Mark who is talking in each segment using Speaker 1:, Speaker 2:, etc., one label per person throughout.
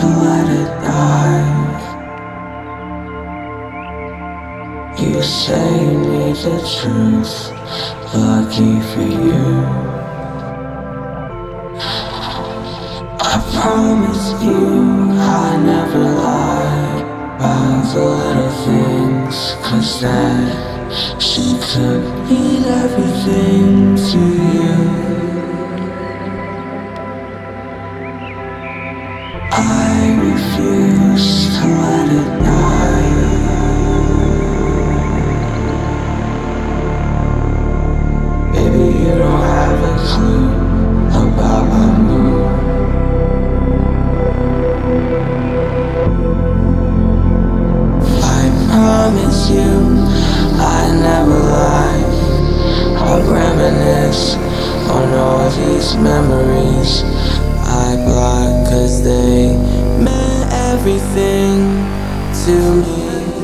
Speaker 1: to let it die. You say you need the truth, lucky for you. I promise you I never lie about the little things, 'cause that she could mean everything to you. I refuse to let it die. Baby, you don't have a clue about my mood. I promise you I never lie. I'll reminisce on all these memories I block, 'cause they meant everything to me.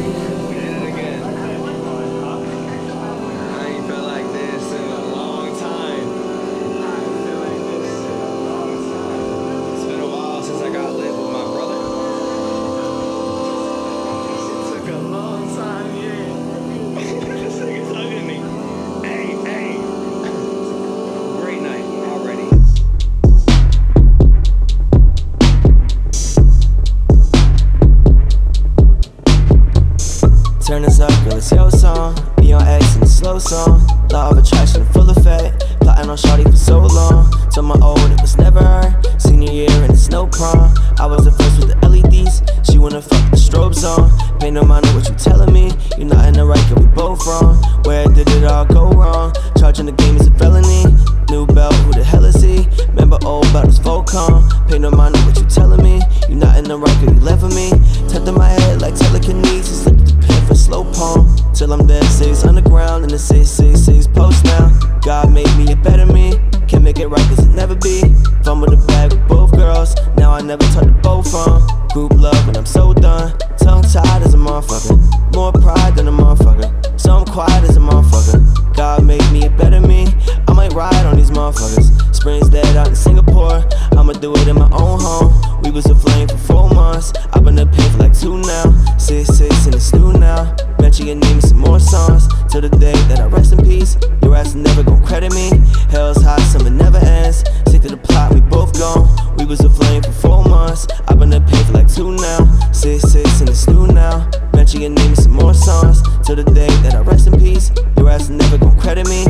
Speaker 2: Turn this up, girl, it's your song. Be on X in the slow song. Law of attraction, full effect. Plotting on shawty for so long. Told my old it was never her. Senior year and it's no prom. I was the first with the LEDs. She wanna fuck the strobes on. Pay no mind to what you telling me. You're not in the right, girl, we both wrong. Where did it all go wrong? Charging the game is a felony. New belt, who the hell is he? Remember old battles, Volcom. Pay no mind to what you telling me. You're not in the right, girl, you left for me. Tapped in my head like telekinesis. Slipped the pen for slow palm. Till I'm dead, 6 underground in the 666 post now. God made me a better me. Can't make it right, 'cause it never be. Fumble the bag with both girls. Now I never talk to both from. Group love when I'm so done. Tongue tied as a motherfucker. More pride than a motherfucker. So I'm quiet as a motherfucker. God made me a better me. I might ride on these motherfuckers. Spring's dead out in Singapore. I'ma do it in my own home. We was aflame for 4 months. I've been up here for like 2 now. 6 in the stew now. Bet you can name me some more songs. Till the day that I rest in peace. Your ass never gon' credit me. Hell's hot, summer never ends. Stick to the plot, we both gone. We was aflame for 4 months. I've been up here for like 2 now. 6 in the stew now. Bet you can name me some more songs. Till the day that I rest in peace. Your ass never gon' credit me.